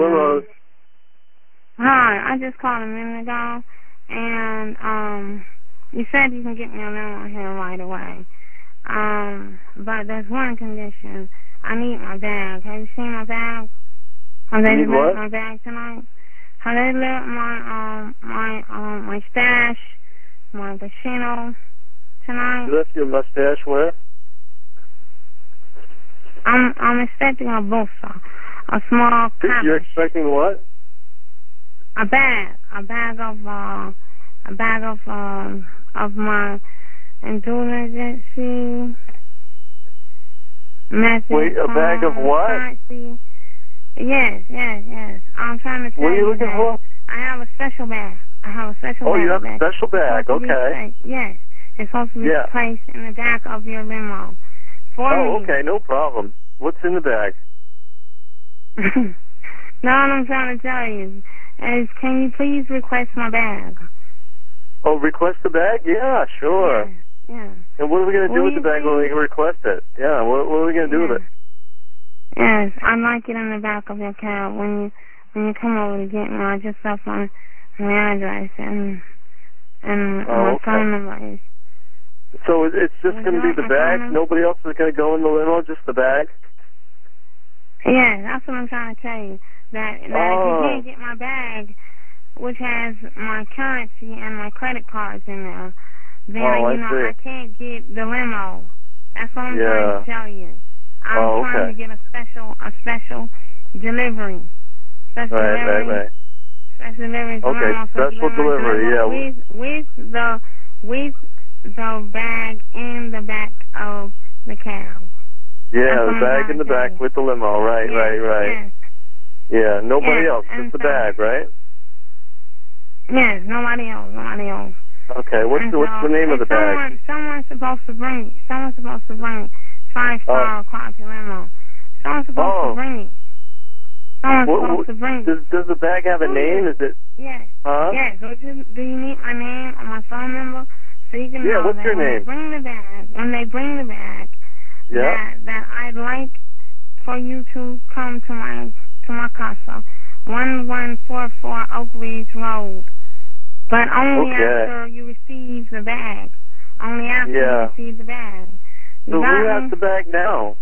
Hello. Hi, I just called a minute ago, and you said you can get me a limo here right away. But there's one condition. I need my bag. Have you seen my bag? Have they delivered my bag tonight? Have they delivered my stash, my Bashino tonight? You left your mustache where? I'm expecting a bolsa, a small cabbage. You're expecting what? A bag of my indulgency message. Wait, a bag of what? Currency. Yes. I'm trying to tell you. What are you looking for? I have a special bag. Oh, you have a special bag. Okay. Yes. It's supposed to be placed in the back of your limo. Okay, no problem. What's in the bag? No, what I'm trying to tell you is, can you please request my bag? Oh, request the bag? Yeah, sure. Yeah. And what are we going to do with the bag when we request it? Yeah, what are we going to do with it? Yes, I'd like it in the back of your cab. When you come over to get me, I just left my address and my phone number is. So it's just going to be the bag? Nobody else is going to go in the limo, just the bag? Yeah, that's what I'm trying to tell you. That if you can't get my bag, which has my currency and my credit cards in there, then I can't get the limo. That's what I'm trying to tell you. I'm trying to get a special delivery. Special delivery. Special delivery. Okay, special delivery. Yeah. With the bag in the back of the cab. Yeah, the bag in the back with the limo. Right. Yes. Yeah, nobody else, just the bag, right? Yes, nobody else. Okay, what's the name of the bag? Someone's supposed to bring it. 5-star quality limo. Someone's supposed to bring it. Does the bag have a name? Is it? Yes. Huh? Yes. Do you need my name or my phone number so you can know what's that your name? When they bring the bag, that I'd like for you to come to my casa, 1144 Oak Ridge Road, but only after you receive the bag. Only after you receive the bag. So who has the bag now?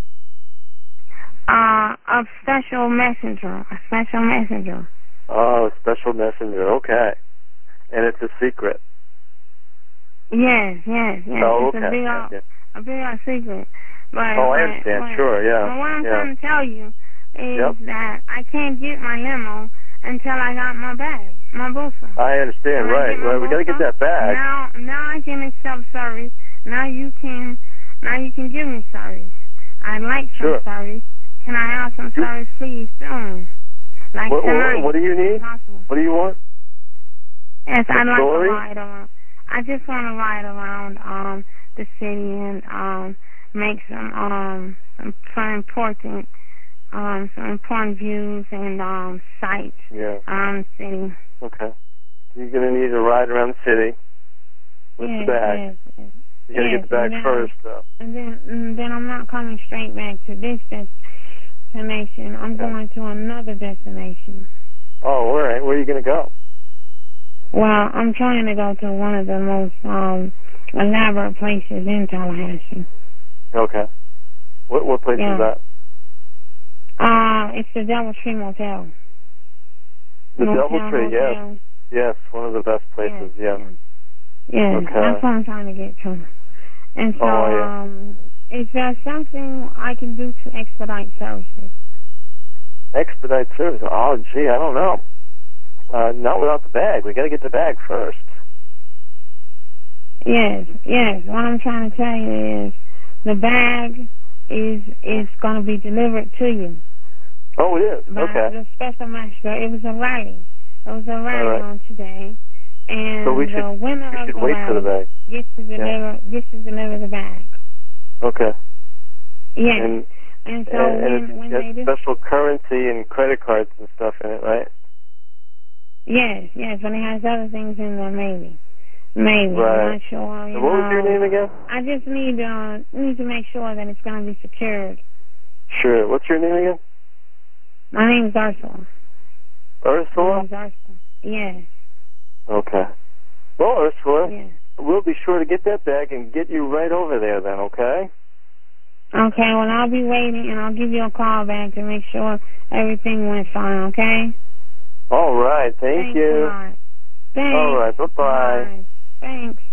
A special messenger. Oh, a special messenger. Okay. And it's a secret. Yes. Oh, it's a big secret. But, I understand. Sure, yeah. But what I'm trying to tell you is that I can't get my limo until I got my bag, my bolsa. I understand, right. We got to get that bag. Now I can accept service. Now you can give me service. I'd like some service. Can I have some service, please, soon? Like tonight. What do you need? What do you want? Yes, I'd like to ride around. I just want to ride around the city and make some important views and sights around the city. Okay. You're going to need to ride around the city with the bag. Yes. You got to get the bag first, though. And then I'm not coming straight back to this destination. I'm going to another destination. Oh, all right. Where are you going to go? Well, I'm trying to go to one of the most elaborate places in Tallahassee. Okay. What place is that? It's the DoubleTree Motel. The DoubleTree, yes. Yes, one of the best places, Yes, okay. That's what I'm trying to get to. And so, is there something I can do to expedite services? Expedite service? Oh, gee, I don't know. Not without the bag. We got to get the bag first. Yes. What I'm trying to tell you is the bag is going to be delivered to you. Oh, it is? By the special master. It was a rally. On today. And so we should wait for the bag. Gets to deliver the bag. Okay. Yes. And so when they do special currency and credit cards and stuff in it, right? Yes. When it has other things in there, maybe. Right. I'm not sure. So what was your name again? I just need to make sure that it's going to be secured. Sure. What's your name again? My name is Ursula. Ursula? Yes. Okay. Well, Ursula, Yes. we'll be sure to get that bag and get you right over there then, okay? Okay, well, I'll be waiting, and I'll give you a call back to make sure everything went fine, okay? All right. Thank you. Thanks a lot. Thanks. All right. Bye-bye. Bye. Thanks.